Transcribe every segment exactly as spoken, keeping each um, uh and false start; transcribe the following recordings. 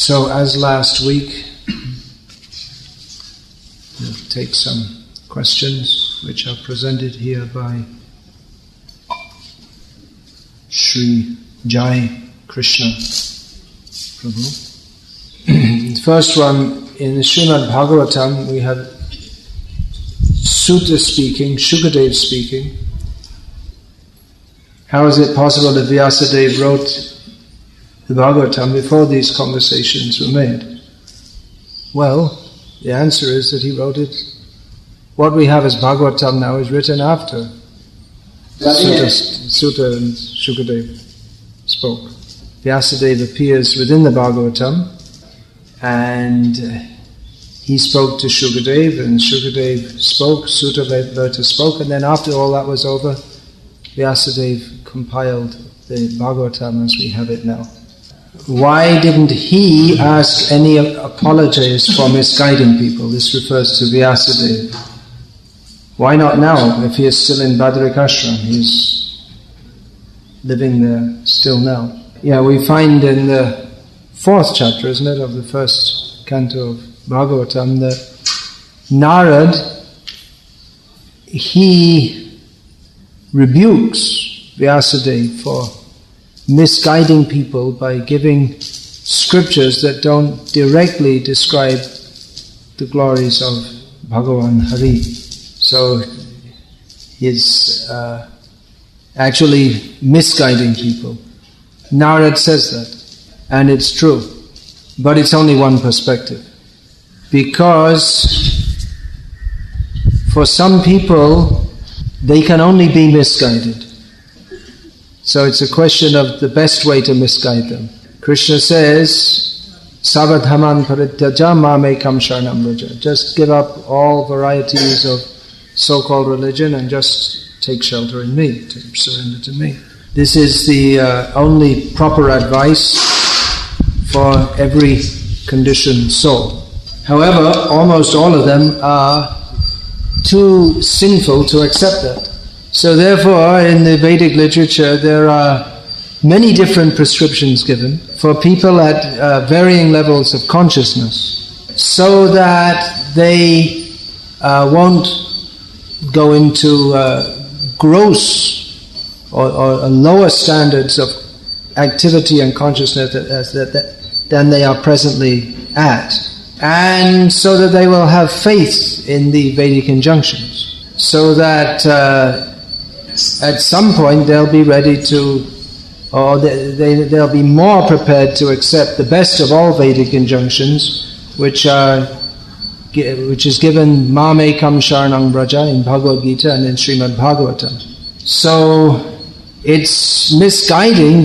So as last week, we'll take some questions which are presented here by Sri Jai Krishna Prabhu. The first one, in the Srimad Bhagavatam, we have Sutta speaking, Shukadeva speaking. How is it possible that Vyasadeva wrote the Bhagavatam before these conversations were made? Well, the answer is that he wrote it. What we have as Bhagavatam now is written after Sutta, Sutta and Shukadeva spoke. Vyasadeva appears within the Bhagavatam, and he spoke to Shukadeva, and Shukadeva spoke, Sutta later spoke, and then after all that was over, Vyasadeva compiled the Bhagavatam as we have it now. Why didn't he ask any apologies for misguiding people? This refers to Vyasadeva. Why not now, if he is still in Badrikashram? He's living there still now. Yeah, we find in the fourth chapter, isn't it, of the first canto of Bhagavatam, that Narad, he rebukes Vyasadeva for misguiding people by giving scriptures that don't directly describe the glories of Bhagavan Hari. So he's uh, actually misguiding people. Narad says that, and it's true, but it's only one perspective. Because for some people, they can only be misguided. So it's a question of the best way to misguide them. Krishna says, Savadhaman parityaja mamekam sharanam vraja. Just give up all varieties of so-called religion and just take shelter in me, to surrender to me. This is the uh, only proper advice for every conditioned soul. However, almost all of them are too sinful to accept that. So therefore, in the Vedic literature, there are many different prescriptions given for people at uh, varying levels of consciousness, so that they uh, won't go into uh, gross or, or lower standards of activity and consciousness that, that, that, than they are presently at, and so that they will have faith in the Vedic injunctions, so that uh, at some point they'll be ready to, or they, they, they'll be more prepared to accept the best of all Vedic injunctions, which are which is given Mamekam Sharanam Vraja in Bhagavad Gita and in Srimad Bhagavatam. So it's misguiding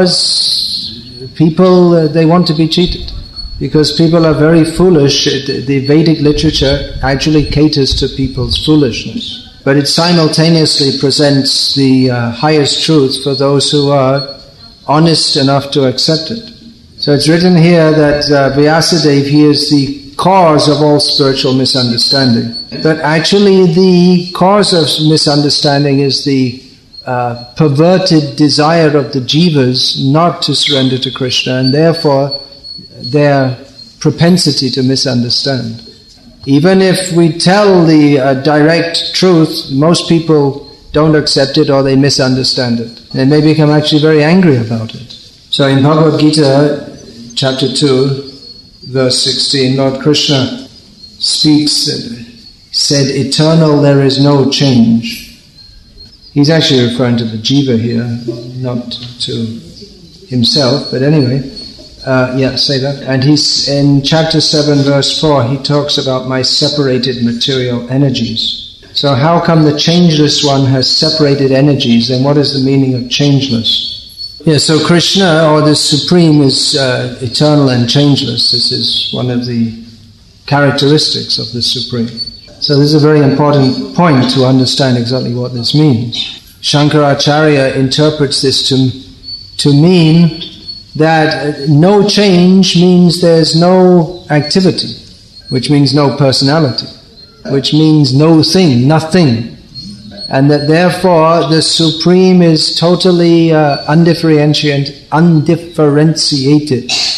because people, uh, they want to be cheated. Because people are very foolish. The Vedic literature actually caters to people's foolishness. But it simultaneously presents the uh, highest truth for those who are honest enough to accept it. So it's written here that uh, Vyasadeva, he is the cause of all spiritual misunderstanding. But actually the cause of misunderstanding is the uh, perverted desire of the jivas not to surrender to Krishna, and therefore their propensity to misunderstand. Even if we tell the uh, direct truth, most people don't accept it or they misunderstand it. They may become actually very angry about it. So in Bhagavad Gita, chapter two, verse sixteen, Lord Krishna speaks, said, eternal, there is no change. He's actually referring to the jiva here, not to himself, but anyway. Uh, yeah, say that. And he's in chapter seven, verse four, he talks about my separated material energies. So how come the changeless one has separated energies, and what is the meaning of changeless? Yeah, so Krishna, or the Supreme, is uh, eternal and changeless. This is one of the characteristics of the Supreme. So this is a very important point to understand exactly what this means. Shankaracharya interprets this to, to mean that no change means there's no activity, which means no personality, which means no thing, nothing. And that therefore the Supreme is totally uh, undifferentiated, undifferentiated.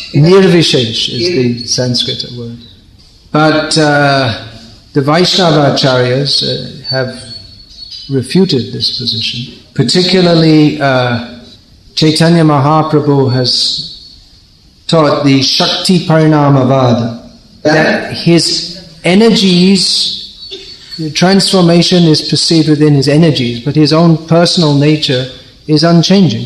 Nirvishesh is the Sanskrit word. But uh, the Vaishnava acharyas uh, have refuted this position. Particularly uh, Chaitanya Mahaprabhu has taught the Shakti Parinamavada, that his energies, the transformation is perceived within his energies, but his own personal nature is unchanging.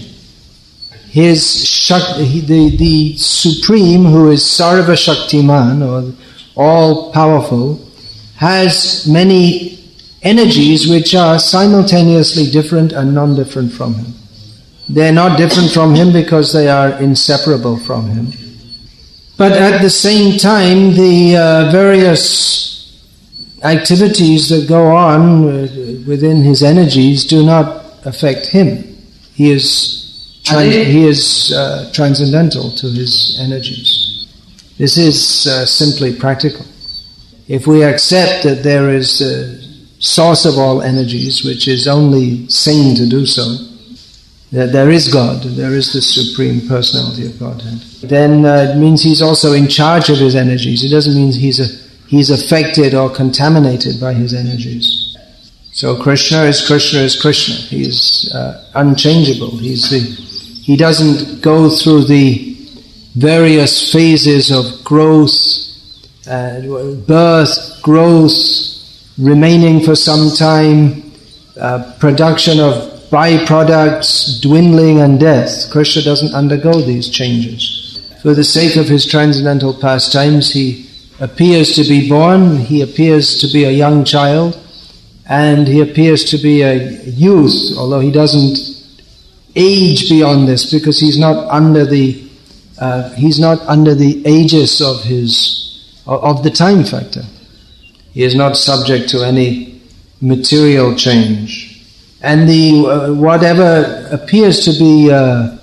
His Shakti, the, the Supreme, who is Sarva Shaktiman, or all-powerful, has many energies which are simultaneously different and non-different from him. They are not different from him because they are inseparable from him. But at the same time, the uh, various activities that go on within his energies do not affect him. He is Tran- he is uh, transcendental to his energies. This is uh, simply practical. If we accept that there is a source of all energies, which is only sane to do so, that there is God, there is the Supreme Personality of Godhead, then uh, it means he's also in charge of his energies. It doesn't mean he's a, he's affected or contaminated by his energies. So Krishna is Krishna is Krishna. He is uh, unchangeable. He's the He doesn't go through the various phases of growth, uh, birth, growth, remaining for some time, uh, production of byproducts, dwindling and death. Krishna doesn't undergo these changes. For the sake of his transcendental pastimes, he appears to be born, he appears to be a young child, and he appears to be a youth, although he doesn't age beyond this, because he's not under the uh, he's not under the aegis of his of the time factor. He is not subject to any material change, and the uh, whatever appears to be uh,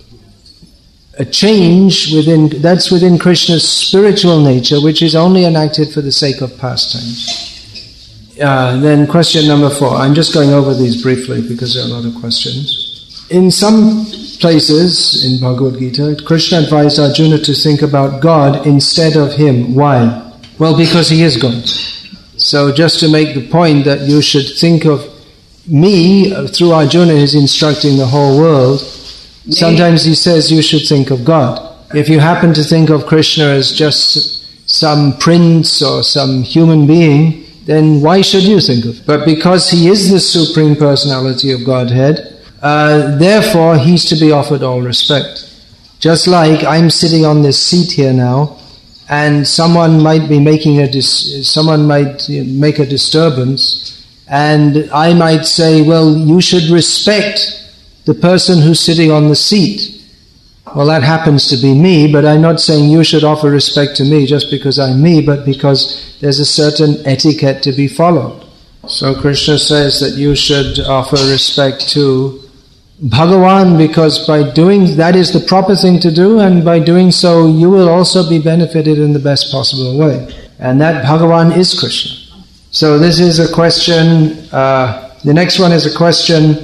a change within that's within Krishna's spiritual nature, which is only enacted for the sake of pastimes. Uh, then question number four. I'm just going over these briefly because there are a lot of questions. In some places in Bhagavad Gita, Krishna advised Arjuna to think about God instead of him. Why? Well, because he is God. So just to make the point that you should think of me, through Arjuna he's instructing the whole world. Sometimes he says you should think of God. If you happen to think of Krishna as just some prince or some human being, then why should you think of him? But because he is the Supreme Personality of Godhead, Uh, therefore, he's to be offered all respect. Just like I'm sitting on this seat here now, and someone might be making a dis- someone might you know, make a disturbance, and I might say, "Well, you should respect the person who's sitting on the seat." Well, that happens to be me, but I'm not saying you should offer respect to me just because I'm me, but because there's a certain etiquette to be followed. So Krishna says that you should offer respect to Bhagavan, because by doing that is the proper thing to do, and by doing so you will also be benefited in the best possible way. And that Bhagavan is Krishna. So this is a question, uh, the next one is a question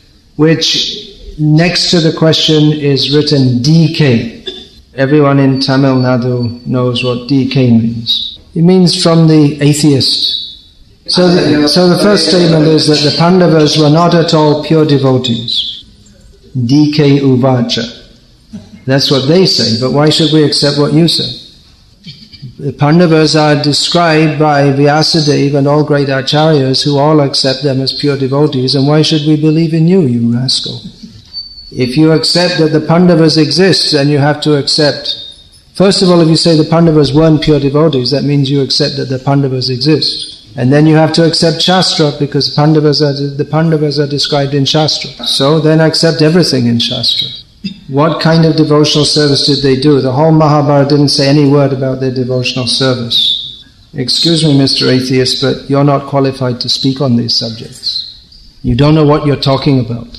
which next to the question is written D K. Everyone in Tamil Nadu knows what D K means. It means from the atheist. So the, so the first statement is that the Pandavas were not at all pure devotees. D K Uvacha. That's what they say, but why should we accept what you say? The Pandavas are described by Vyasadeva and all great acharyas who all accept them as pure devotees, and why should we believe in you, you rascal? If you accept that the Pandavas exist, then you have to accept, first of all, if you say the Pandavas weren't pure devotees, that means you accept that the Pandavas exist. And then you have to accept Shastra, because Pandavas are, the Pandavas are described in Shastra. So then accept everything in Shastra. What kind of devotional service did they do? The whole Mahabharata didn't say any word about their devotional service. Excuse me, Mister Atheist, but you're not qualified to speak on these subjects. You don't know what you're talking about.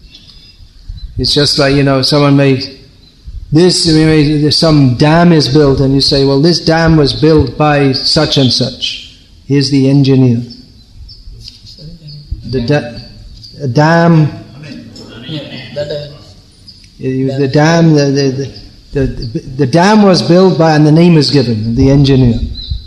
It's just like, you know, someone may, this, may, some dam is built, and you say, well, this dam was built by such and such. Here's the engineer. The da- a dam, the dam, the, the, the, the, the dam was built by, and the name is given, the engineer.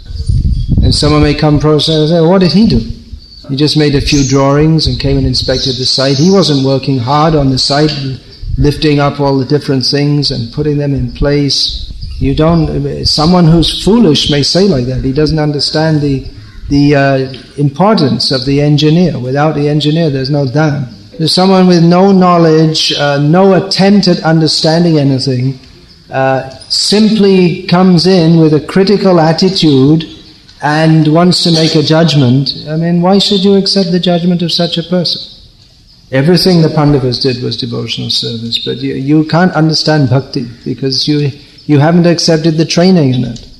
And someone may come and say, what did he do? He just made a few drawings and came and inspected the site. He wasn't working hard on the site, lifting up all the different things and putting them in place. You don't. Someone who's foolish may say like that. He doesn't understand the the uh, importance of the engineer. Without the engineer, there's no dam. There's someone with no knowledge, uh, no attempt at understanding anything, uh, simply comes in with a critical attitude and wants to make a judgment. I mean, why should you accept the judgment of such a person? Everything the Pandavas did was devotional service, but you, you can't understand bhakti because you you haven't accepted the training in it.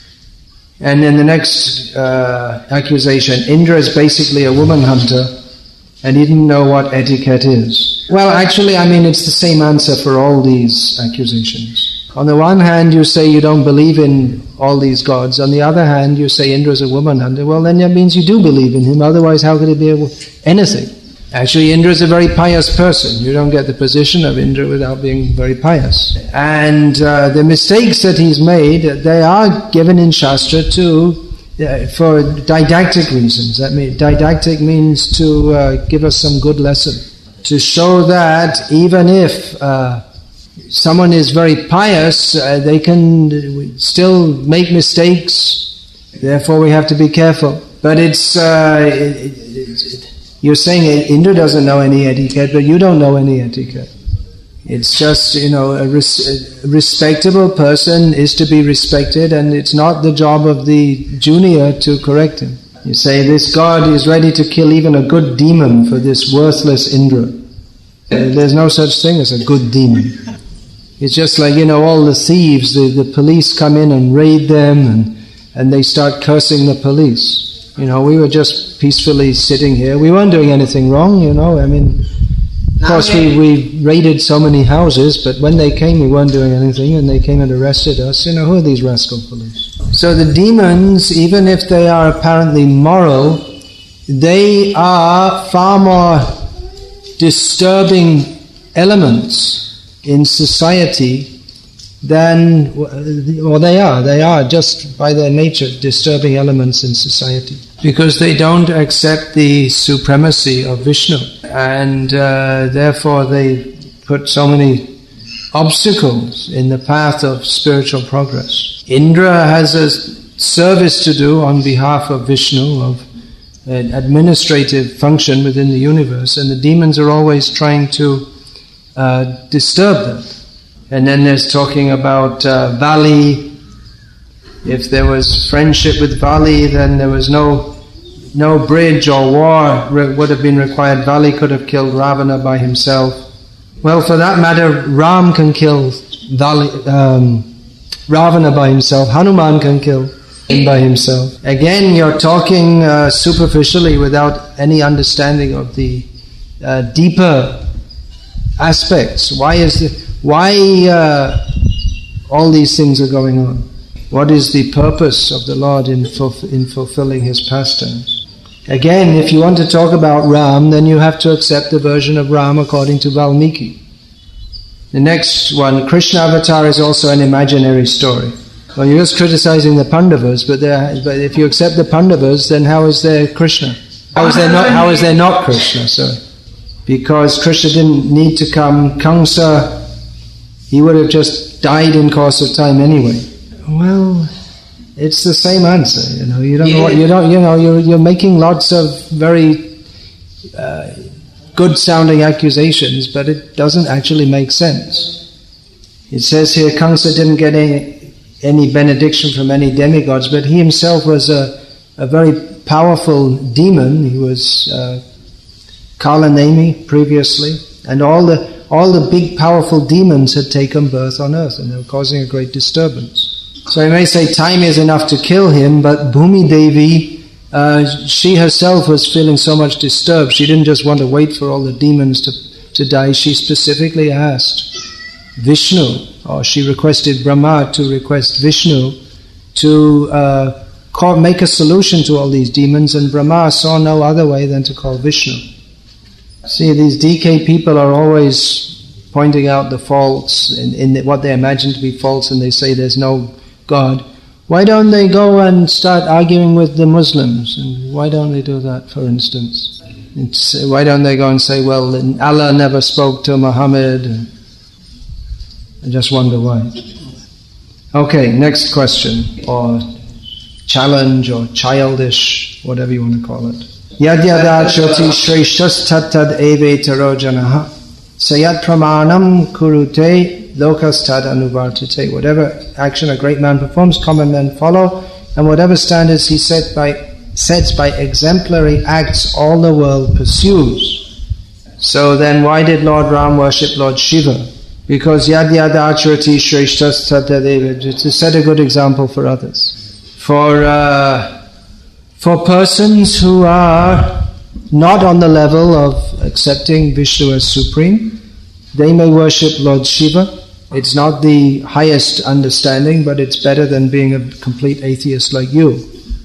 And then the next uh, accusation, Indra is basically a woman hunter, and he didn't know what etiquette is. Well, actually, I mean, it's the same answer for all these accusations. On the one hand, you say you don't believe in all these gods. On the other hand, you say Indra is a woman hunter. Well, then that means you do believe in him. Otherwise, how could it be anything? Actually, Indra is a very pious person. You don't get the position of Indra without being very pious. And uh, the mistakes that he's made, they are given in Shastra too, uh, for didactic reasons. That mean, didactic means to uh, give us some good lesson. To show that even if uh, someone is very pious, uh, they can still make mistakes. Therefore, we have to be careful. But it's... Uh, it, it, it, You're saying Indra doesn't know any etiquette, but you don't know any etiquette. It's just, you know, a, res- a respectable person is to be respected, and it's not the job of the junior to correct him. You say, this God is ready to kill even a good demon for this worthless Indra. There's no such thing as a good demon. It's just like, you know, all the thieves, the, the police come in and raid them, and, and they start cursing the police. You know, we were just peacefully sitting here. We weren't doing anything wrong, you know. I mean, of course, we, we raided so many houses, but when they came, we weren't doing anything, and they came and arrested us. You know, who are these rascal police? So the demons, even if they are apparently moral, they are far more disturbing elements in society than, or they are, they are just by their nature disturbing elements in society. Because they don't accept the supremacy of Vishnu. And uh, therefore they put so many obstacles in the path of spiritual progress. Indra has a service to do on behalf of Vishnu, of an administrative function within the universe, and the demons are always trying to uh, disturb them. And then there's talking about uh, Vali. If there was friendship with Vali, then there was no no bridge or war re- would have been required. Vali could have killed Ravana by himself. Well, for that matter, Ram can kill Vali, um, Ravana by himself. Hanuman can kill him by himself. Again, you're talking uh, superficially without any understanding of the uh, deeper aspects. Why is the Why uh, all these things are going on? What is the purpose of the Lord in, fulf- in fulfilling His pastimes? Again, if you want to talk about Ram, then you have to accept the version of Ram according to Valmiki. The next one, Krishna Avatar, is also an imaginary story. Well, you're just criticizing the Pandavas, but, but if you accept the Pandavas, then how is there Krishna? How is there not, how is there not Krishna? So, because Krishna didn't need to come, Kamsa, he would have just died in course of time anyway. Well, it's the same answer. You know, you don't know what you don't. You know, you're you're making lots of very uh, good-sounding accusations, but it doesn't actually make sense. It says here, Kamsa didn't get any any benediction from any demigods, but he himself was a a very powerful demon. He was uh, Kalanemi previously, and all the. All the big, powerful demons had taken birth on earth, and they were causing a great disturbance. So you may say time is enough to kill him, but Bhumi Devi, uh, she herself was feeling so much disturbed. She didn't just want to wait for all the demons to, to die. She specifically asked Vishnu, or she requested Brahma to request Vishnu to uh, call, make a solution to all these demons, and Brahma saw no other way than to call Vishnu. See, these D K people are always pointing out the faults in, in the, what they imagine to be faults, and they say there's no God, why don't they go and start arguing with the Muslims? And why don't they do that, for instance? It's, why don't they go and say, well, Allah never spoke to Muhammad? And I just wonder why. Okay, next question, or challenge, or childish, whatever you want to call it. Yad yada choti shreshtas tattad evetaro janaha sayat pramanam kurute lokas tad anuvartate. Whatever action a great man performs, common men follow, and whatever standards he set by, sets by exemplary acts, all the world pursues. So then why did Lord Ram worship Lord Shiva? Because yad yada choti shreshtas tattad evetaro, to set a good example for others. For uh, for persons who are not on the level of accepting Vishnu as supreme, they may worship Lord Shiva. It's not the highest understanding, but it's better than being a complete atheist like you.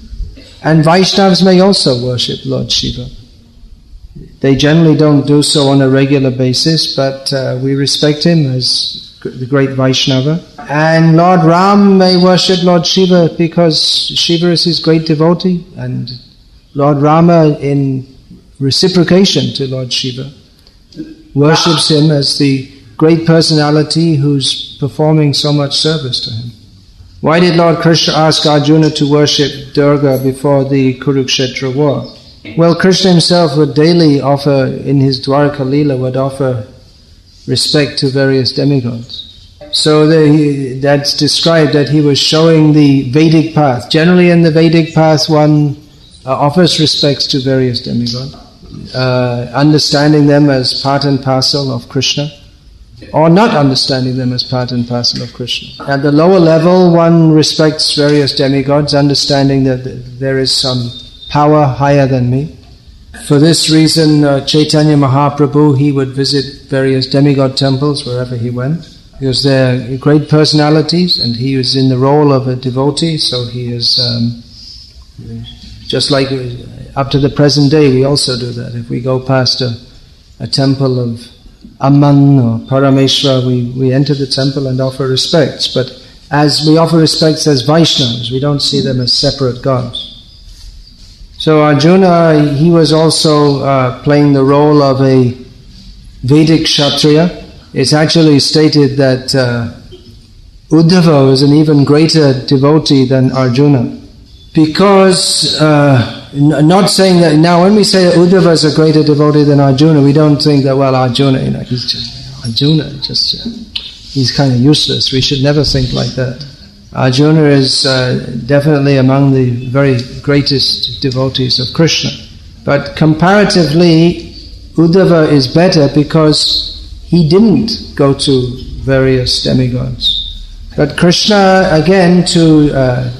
And Vaishnavas may also worship Lord Shiva. They generally don't do so on a regular basis, but uh, we respect him as the great Vaishnava. And Lord Ram may worship Lord Shiva because Shiva is his great devotee, and Lord Rama, in reciprocation to Lord Shiva, worships him as the great personality who's performing so much service to him. Why did Lord Krishna ask Arjuna to worship Durga before the Kurukshetra war? Well, Krishna himself would daily offer, in his Dwarka Leela, would offer respect to various demigods. So the, he, that's described that he was showing the Vedic path. Generally in the Vedic path one uh, offers respects to various demigods, uh, understanding them as part and parcel of Krishna, or not understanding them as part and parcel of Krishna. At the lower level one respects various demigods, understanding that there is some power higher than me. For this reason, uh, Chaitanya Mahaprabhu, he would visit various demigod temples wherever he went, because they're great personalities, and he was in the role of a devotee, so he is, um, just like up to the present day, we also do that. If we go past a, a temple of Amman or Parameshwar, we, we enter the temple and offer respects, but as we offer respects as Vaishnavas, we don't see them as separate gods. So Arjuna, he was also uh, playing the role of a Vedic Kshatriya. It's actually stated that uh, Uddhava was an even greater devotee than Arjuna. Because, uh, n- not saying that, now when we say that Uddhava is a greater devotee than Arjuna, we don't think that, well, Arjuna, you know, he's just, Arjuna, just, uh, he's kind of useless. We should never think like that. Arjuna is uh, definitely among the very greatest devotees of Krishna. But comparatively, Uddhava is better because he didn't go to various demigods. But Krishna, again, to uh,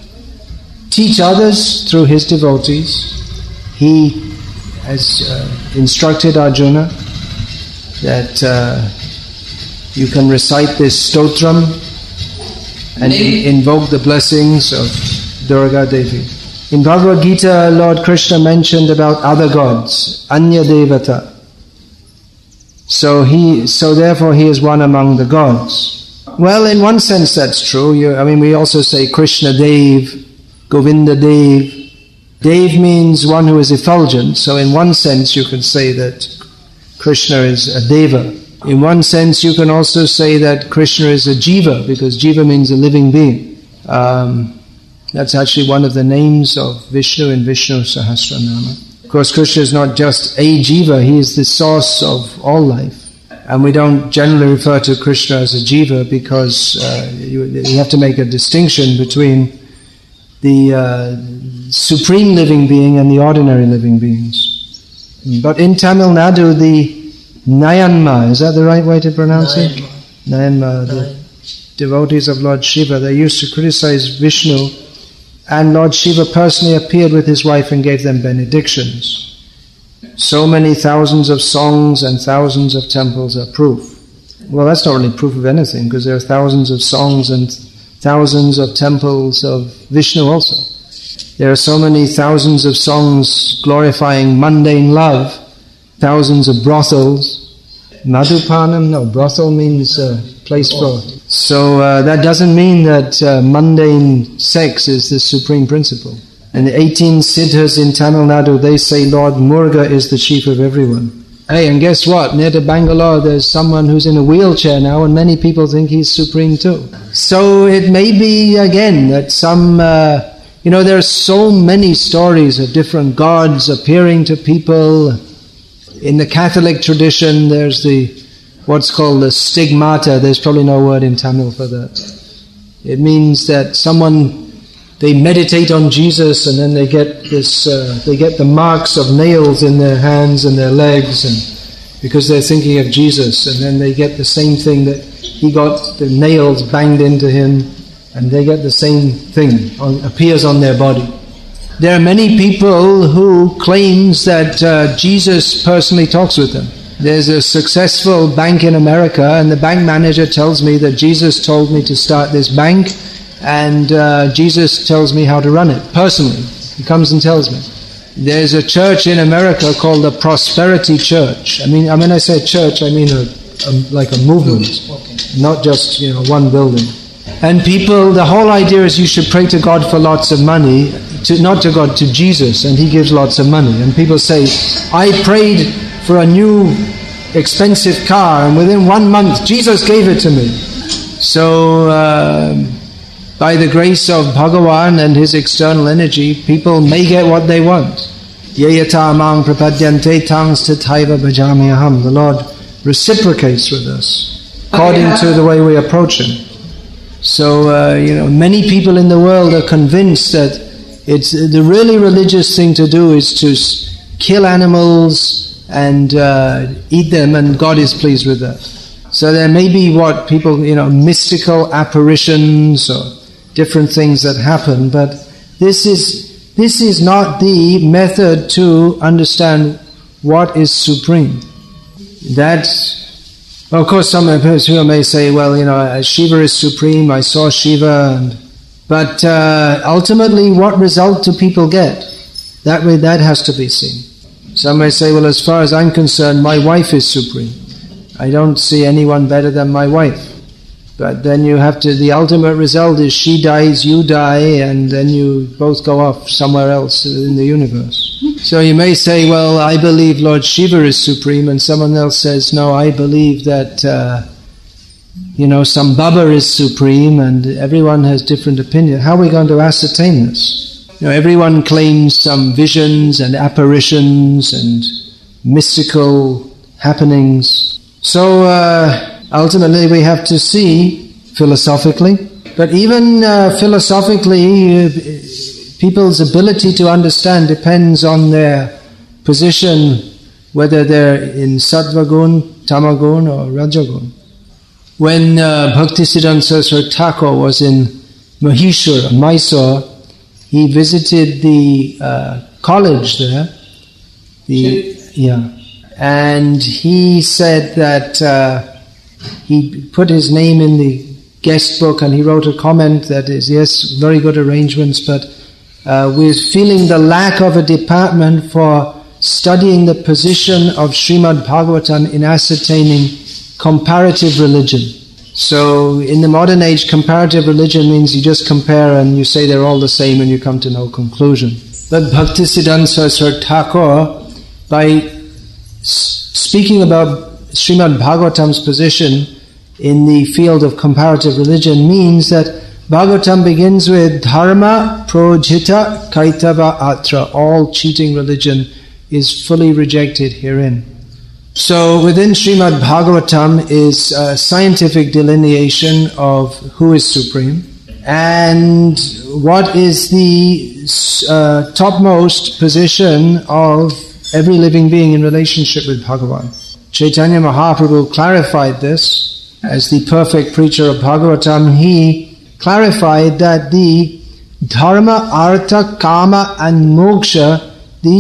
teach others through his devotees, he has uh, instructed Arjuna that uh, you can recite this stotram and invoke the blessings of Durga Devi. In Bhagavad Gita, Lord Krishna mentioned about other gods, Anya Devata. So he, so therefore he is one among the gods. Well, in one sense that's true. You, I mean, we also say Krishna Dev, Govinda Dev. Dev means one who is effulgent, so in one sense you can say that Krishna is a Deva. In one sense, you can also say that Krishna is a jiva, because jiva means a living being. Um, that's actually one of the names of Vishnu in Vishnu Sahasranama. Of course, Krishna is not just a jiva, he is the source of all life. And we don't generally refer to Krishna as a jiva because uh, you, you have to make a distinction between the uh, supreme living being and the ordinary living beings. But in Tamil Nadu, the Nayanma, is that the right way to pronounce it? Nayanma, the devotees of Lord Shiva, they used to criticize Vishnu, and Lord Shiva personally appeared with his wife and gave them benedictions. So many thousands of songs and thousands of temples are proof. Well, that's not really proof of anything, because there are thousands of songs and thousands of temples of Vishnu also. There are so many thousands of songs glorifying mundane love, thousands of brothels, Madhupanam, no, brothel means uh, place for. So uh, that doesn't mean that uh, mundane sex is the supreme principle. And the eighteen siddhas in Tamil Nadu, they say Lord Muruga is the chief of everyone. Hey, and guess what? Near to Bangalore, there's someone who's in a wheelchair now, and many people think he's supreme too. So it may be, again, that some, uh, you know, there are so many stories of different gods appearing to people. In the Catholic tradition, there's the, what's called the stigmata. There's probably no word in Tamil for that. It means that someone, they meditate on Jesus and then they get this, uh, they get the marks of nails in their hands and their legs, and because they're thinking of Jesus, and then they get the same thing that he got, the nails banged into him, and they get the same thing, on, appears on their body. There are many people who claims that uh, Jesus personally talks with them. There's a successful bank in America, and the bank manager tells me that Jesus told me to start this bank, and uh, Jesus tells me how to run it, personally. He comes and tells me. There's a church in America called the Prosperity Church. I mean, when I say church, I mean a, a, like a movement, not just, you know, one building. And people, the whole idea is you should pray to God for lots of money, to, not to God, to Jesus, and He gives lots of money. And people say, I prayed for a new expensive car, and within one month, Jesus gave it to me. So, uh, by the grace of Bhagavan and His external energy, people may get what they want. Yeyata amang prapadyante tangs tathaiva bhajami aham. The Lord reciprocates with us according to the way we approach Him. So, uh, you know, many people in the world are convinced that it's the really religious thing to do is to kill animals and uh, eat them, and God is pleased with that. So there may be what people, you know, mystical apparitions or different things that happen, but this is this is not the method to understand what is supreme. That, well, of course, some people may say, well, you know, Shiva is supreme, I saw Shiva, and, but uh, ultimately, what result do people get? That way, that has to be seen. Some may say, well, as far as I'm concerned, my wife is supreme. I don't see anyone better than my wife. But then you have to, the ultimate result is she dies, you die, and then you both go off somewhere else in the universe. So you may say, well, I believe Lord Shiva is supreme, and someone else says, no, I believe that, uh, you know, some Baba is supreme, and everyone has different opinion. How are we going to ascertain this? You know, everyone claims some visions and apparitions and mystical happenings. So, uh, ultimately, we have to see philosophically, but even uh, philosophically, uh, people's ability to understand depends on their position, whether they're in Sattva gun, Tamagun, or Rajagun. When uh, Bhaktisiddhanta Saraswati Thakur was in Mahishur, Mysore, he visited the uh, college there. The yeah, and he said that. Uh, He put his name in the guest book, and he wrote a comment that is, yes, very good arrangements, but uh, we're feeling the lack of a department for studying the position of Srimad Bhagavatam in ascertaining comparative religion. So in the modern age, comparative religion means you just compare and you say they're all the same and you come to no conclusion. But Bhaktisiddhanta Saraswati Thakur, by speaking about Srimad Bhagavatam's position in the field of comparative religion, means that Bhagavatam begins with Dharma projita kaitava atra. All cheating religion is fully rejected herein. So within Srimad Bhagavatam is a scientific delineation of who is supreme and what is the uh, topmost position of every living being in relationship with Bhagavan. Chaitanya Mahaprabhu clarified this as the perfect preacher of Bhagavatam. He clarified that the dharma, artha, kama and moksha,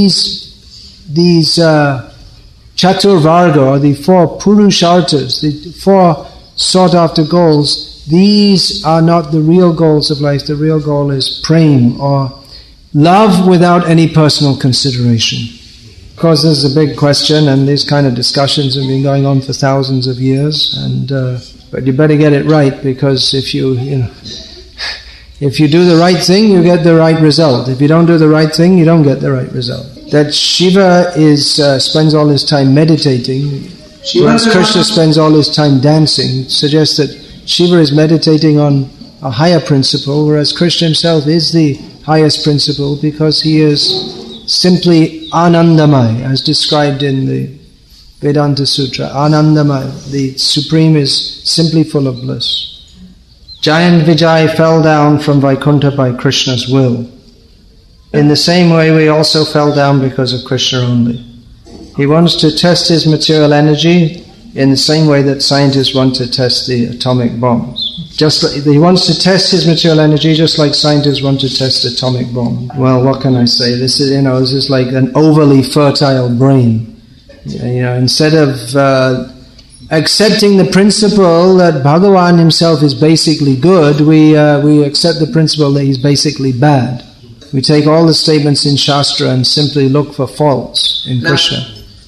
these these uh, chatur varga, or the four purusharthas, the four sought after goals, these are not the real goals of life. The real goal is prem, or love without any personal consideration. Of course, this is a big question, and these kind of discussions have been going on for thousands of years. And uh, but you better get it right, because if you, you know, if you do the right thing, you get the right result. If you don't do the right thing, you don't get the right result. That Shiva is uh, spends all his time meditating, whereas Krishna spends all his time dancing, suggests that Shiva is meditating on a higher principle, whereas Krishna himself is the highest principle, because he is simply Anandamaya, as described in the Vedanta Sutra. Anandamaya, the Supreme, is simply full of bliss. Jai and Vijay fell down from Vaikuntha by Krishna's will. In the same way, we also fell down because of Krishna only. He wants to test his material energy in the same way that scientists want to test the atomic bombs. Just like, he wants to test his material energy just like scientists want to test atomic bomb. Well, what can I say? This is, you know, this is like an overly fertile brain. You know, instead of uh, accepting the principle that Bhagavan himself is basically good, we uh, we accept the principle that he's basically bad. We take all the statements in Shastra and simply look for faults in Krishna.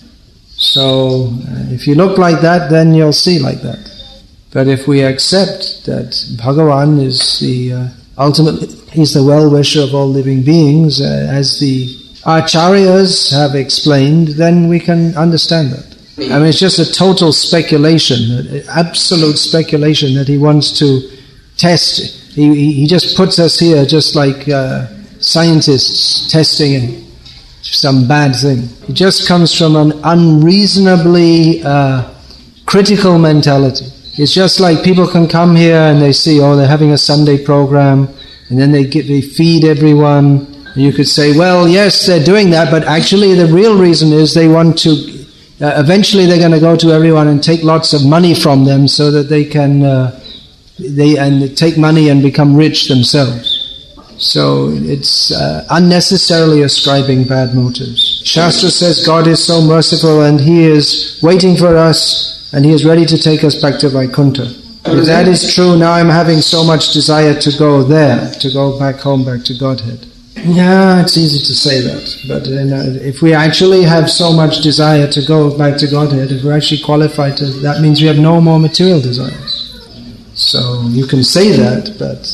So, uh, if you look like that, then you'll see like that. But if we accept that Bhagavan is the uh, ultimately, he's the well-wisher of all living beings, uh, as the Acharyas have explained, then we can understand that. I mean, it's just a total speculation, absolute speculation that he wants to test. He, he just puts us here just like uh, scientists testing some bad thing. It just comes from an unreasonably uh, critical mentality. It's just like people can come here and they see, oh, they're having a Sunday program, and then they get, they feed everyone. And you could say, well, yes, they're doing that, but actually the real reason is they want to, uh, eventually they're going to go to everyone and take lots of money from them so that they can, uh, they and take money and become rich themselves. So it's uh, unnecessarily ascribing bad motives. Shastra says God is so merciful and He is waiting for us, and He is ready to take us back to Vaikuntha. If that is true, now I'm having so much desire to go there, to go back home, back to Godhead. Yeah, it's easy to say that. But you know, if we actually have so much desire to go back to Godhead, if we're actually qualified to, that means we have no more material desires. So you can say that, but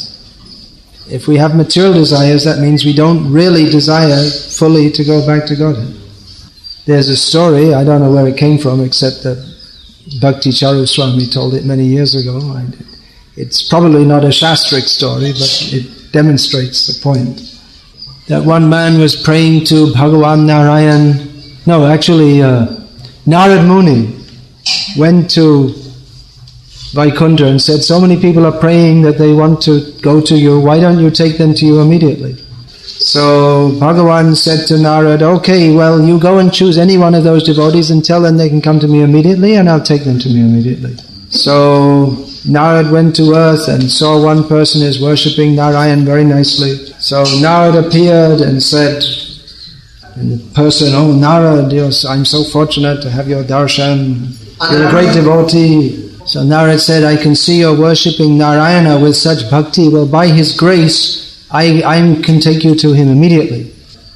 if we have material desires, that means we don't really desire fully to go back to Godhead. There's a story, I don't know where it came from, except that Bhakti Charu Swami told it many years ago. It's probably not a Shastric story, but it demonstrates the point. That one man was praying to Bhagavan Narayan, no, actually uh, Narad Muni went to Vaikuntha and said, so many people are praying that they want to go to you, why don't you take them to you immediately? So Bhagavan said to Narad, okay, well, you go and choose any one of those devotees and tell them they can come to me immediately, and I'll take them to me immediately. So Narad went to earth and saw one person is worshipping Narayan very nicely. So Narad appeared and said, and the person, oh Narad, I'm so fortunate to have your darshan, you're a great devotee. So Narad said, I can see you're worshipping Narayana with such bhakti, well, by his grace, I, I can take you to him immediately.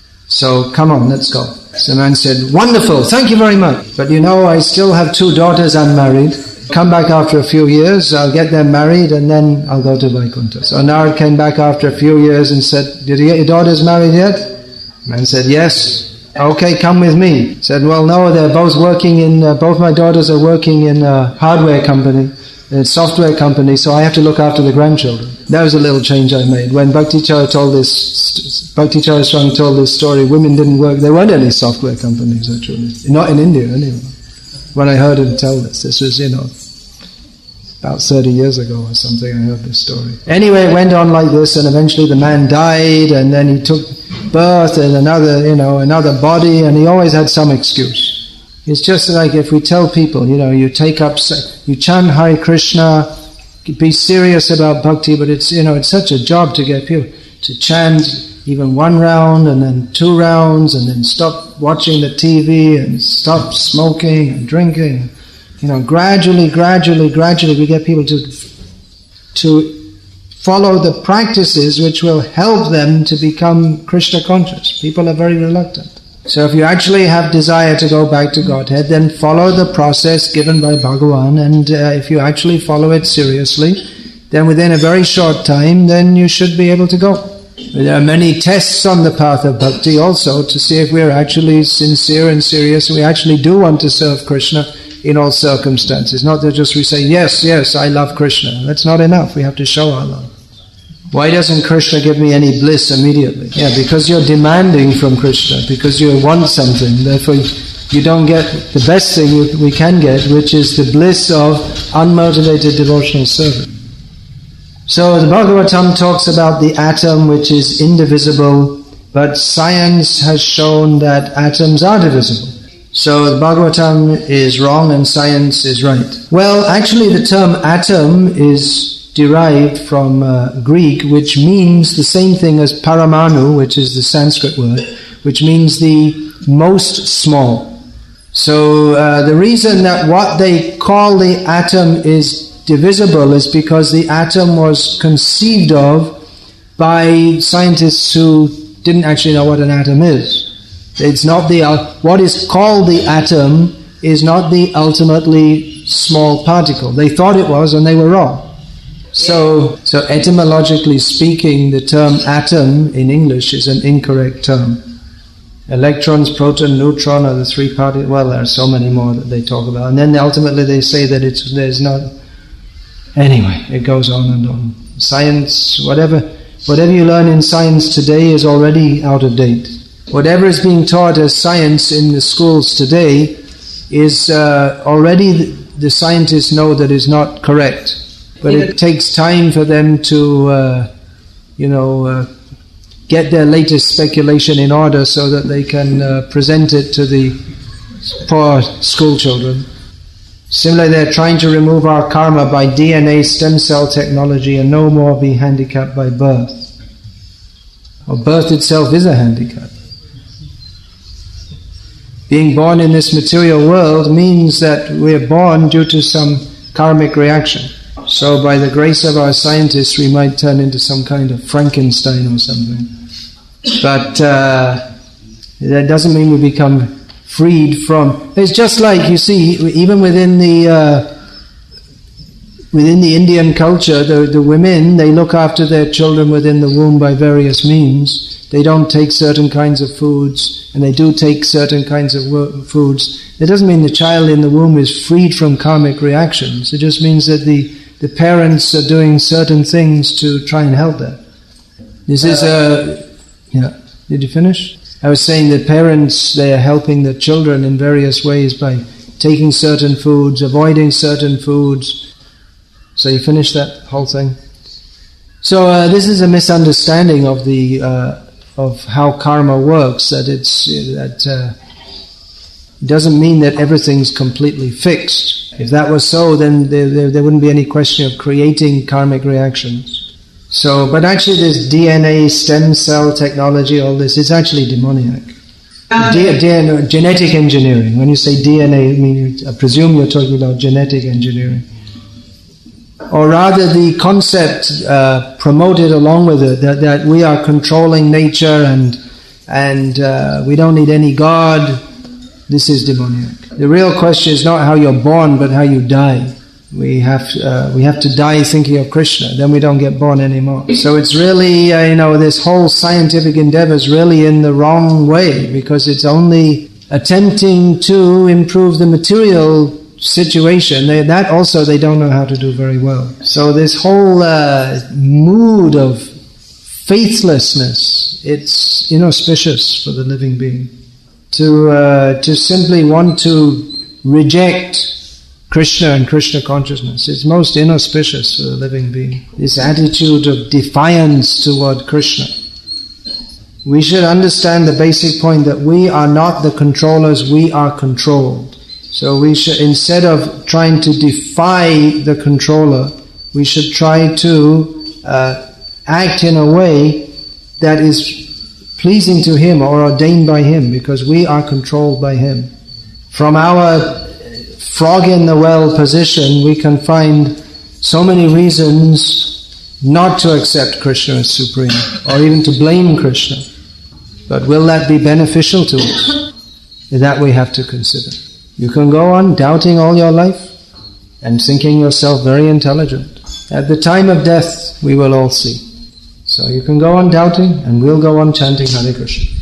So come on, let's go. So the man said, wonderful, thank you very much. But you know, I still have two daughters unmarried. Come back after a few years, I'll get them married, and then I'll go to Vaikuntha. So Narad came back after a few years and said, did you get your daughters married yet? The man said, yes. Okay, come with me. He said, well, no, they're both working in, uh, both my daughters are working in a hardware company, a software company, so I have to look after the grandchildren. That was a little change I made. When Bhakti Chara told this, Bhakti Chara Swami told this story, women didn't work, there weren't any software companies actually. Not in India anyway. When I heard him tell this, this was, you know, about thirty years ago or something, I heard this story. Anyway, it went on like this, and eventually the man died, and then he took birth in another, you know, another body, and he always had some excuse. It's just like if we tell people, you know, you take up, you chant Hare Krishna, be serious about bhakti, but it's, you know, it's such a job to get people to chant even one round and then two rounds and then stop watching the T V and stop smoking and drinking. You know, gradually, gradually, gradually we get people to to follow the practices which will help them to become Krishna conscious. People are very reluctant. So if you actually have desire to go back to Godhead, then follow the process given by Bhagavan, and uh, if you actually follow it seriously, then within a very short time, then you should be able to go. There are many tests on the path of bhakti also to see if we're actually sincere and serious, and we actually do want to serve Krishna in all circumstances. Not that just we say, yes, yes, I love Krishna. That's not enough. We have to show our love. Why doesn't Krishna give me any bliss immediately? Yeah, because you're demanding from Krishna, because you want something. Therefore, you don't get the best thing we can get, which is the bliss of unmotivated devotional service. So the Bhagavatam talks about the atom which is indivisible, but science has shown that atoms are divisible. So the Bhagavatam is wrong and science is right. Well, actually the term atom is derived from uh, Greek, which means the same thing as paramanu, which is the Sanskrit word, which means the most small. So uh, the reason that what they call the atom is divisible is because the atom was conceived of by scientists who didn't actually know what an atom is. It's not the uh, what is called the atom is not the ultimately small particle. They thought it was, and they were wrong. So, so etymologically speaking, the term atom in English is an incorrect term. Electrons, proton, neutron are the three particles. Well, there are so many more that they talk about, and then ultimately they say that it's there's not. Anyway, it goes on and on. Science, whatever, whatever you learn in science today is already out of date. Whatever is being taught as science in the schools today is uh, already the, the scientists know that is not correct. But it takes time for them to, uh, you know, uh, get their latest speculation in order so that they can uh, present it to the poor school children. Similarly, they're trying to remove our karma by D N A stem cell technology and no more be handicapped by birth. Well, birth itself is a handicap. Being born in this material world means that we're born due to some karmic reaction. So by the grace of our scientists, we might turn into some kind of Frankenstein or something. But uh, that doesn't mean we become freed from... It's just like, you see, even within the uh, within the Indian culture, the, the women, they look after their children within the womb by various means. They don't take certain kinds of foods, and they do take certain kinds of wo- foods. It doesn't mean the child in the womb is freed from karmic reactions. It just means that the The parents are doing certain things to try and help them. This is a... Yeah. Did you finish? I was saying that parents, they are helping the children in various ways by taking certain foods, avoiding certain foods. So you finished that whole thing? So uh, this is a misunderstanding of the uh, of how karma works, that it's... that. Uh, It doesn't mean that everything's completely fixed. If that was so, then there, there, there wouldn't be any question of creating karmic reactions. So, but actually this D N A, stem cell technology, all this, it's actually demoniac. D- D N A, genetic engineering. When you say D N A, I mean, I presume you're talking about genetic engineering. Or rather the concept uh, promoted along with it, that, that we are controlling nature and, and uh, we don't need any God. This is demoniac. The real question is not how you're born, but how you die. We have uh, we have to die thinking of Krishna. Then we don't get born anymore. So it's really, uh, you know, this whole scientific endeavor is really in the wrong way, because it's only attempting to improve the material situation. They, that also they don't know how to do very well. So this whole uh, mood of faithlessness, it's inauspicious for the living being. To uh, to simply want to reject Krishna and Krishna consciousness is most inauspicious for the living being. This attitude of defiance toward Krishna. We should understand the basic point that we are not the controllers, we are controlled. So we should, instead of trying to defy the controller, we should try to uh, act in a way that is pleasing to him or ordained by him, because we are controlled by him. From our frog in the well position, we can find so many reasons not to accept Krishna as supreme, or even to blame Krishna. But will that be beneficial to us? That we have to consider. You can go on doubting all your life and thinking yourself very intelligent. At the time of death, we will all see. So you can go on doubting and we'll go on chanting Hare Krishna.